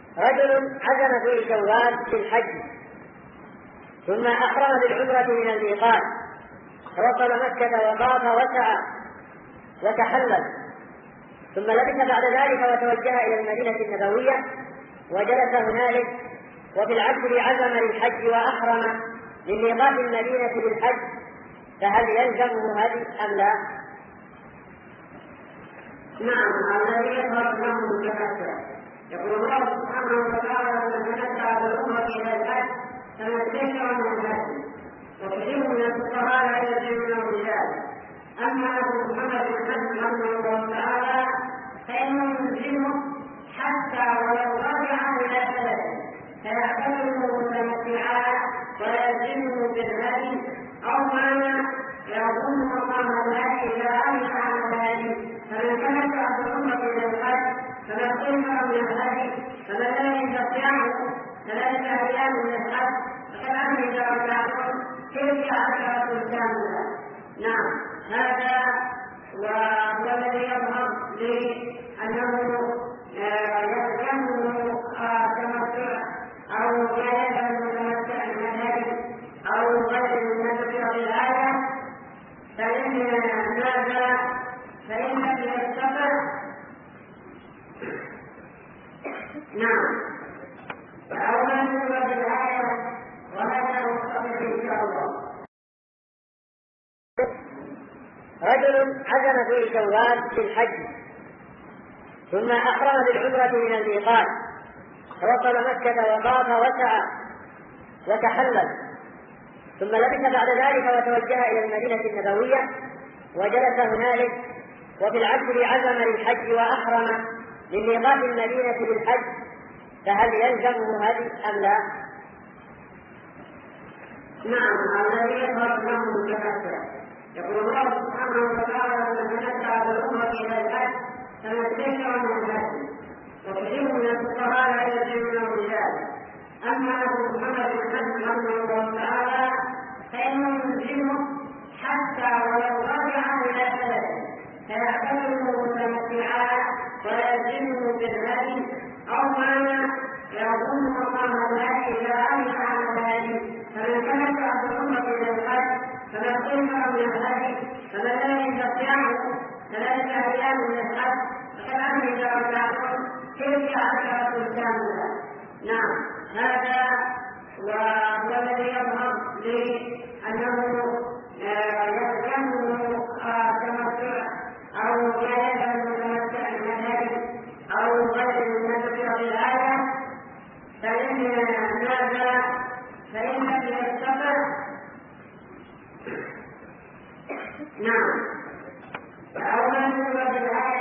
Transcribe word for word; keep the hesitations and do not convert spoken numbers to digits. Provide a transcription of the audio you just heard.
رجل عزم في شوال في الحج ثم أحرم بالعمرة من الميقات فوصل مكة وطاف وسعى وتحلل، ثم لبث بعد ذلك وتوجه إلى المدينة النبوية وجلس هنالك، وفي العشر عزم للحج وأحرم من ميقات المدينة بالحج، فهل يلزمه هدي أم لا؟ نعم، الذي يظهر له متمتع. يقول الله سبحانه وتعالى: من تمتع بالعمرة إلى الحج فما استيسر من الهدي، وكثير من الفقهاء لا يلزمونه بذلك. أما أبو محمد بن حزم رحمه الله تعالى فإنه يلزمه حتى ولو رجع إلى بلده فيعتبره متمتعا ويلزمه بالهدي، أو ما يظن مقام الهدي إذا أمن عن الهدي. فمن تمتع بالعمرة إلى الحج فما استيسر من الهدي، فمن لم يستطيعه ثلاثة أيام من الحج فكان إذا رجعتم تلك عشرة كاملة. نعم، هذا وهو الذي يظهر لي أنه يلزمه تمتع أو غير المتمتع من الهدي أو غير المتمتع بالآية، فإن هذا فإن لم يستطع نعم أو من هو بالآية، وهذا هو الصحيح إن شاء الله. رجل عزم في شوال في الحج ثم أحرم بالعمرة من الميقات فوصل مكة وطاف وسعى وتحلل، ثم لبث بعد ذلك وتوجه إلى المدينة النبوية وجلس هنالك، وفي العشر عزم للحج وأحرم من ميقات المدينة بالحج، فهل يلزمه هدي أم لا؟ نعم، الذي يظهر له متمتع. يقول الله سبحانه وتعالى: من تمتع بالعمرة إلى الحج فما استيسر من الهدي، وكثير من الفقهاء لا يلزمونه بذلك. أما أبو محمد بن حزم رحمه الله تعالى فإنه يلزمه حتى ولو رجع إلى بلده فيعتبره متمتعا ويلزمه بالهدي، أو ما يظن مقام الهدي إذا أمن عن الهدي. فمن تمتع بالعمرة إلى الحج فما استيسر من الهدي، فمن لم يستطيعه ثلاثة أيام من الحج فكان إذا رجعتم تلك عشرة كاملة. نعم، هذا وهو الذي يظهر لي أنه يلزمه تمتع أو غير المتمتع من الهدي أو غير المتمتع بالآية، فإن هذا فإن لم يستطع نعم أو من هو بالآية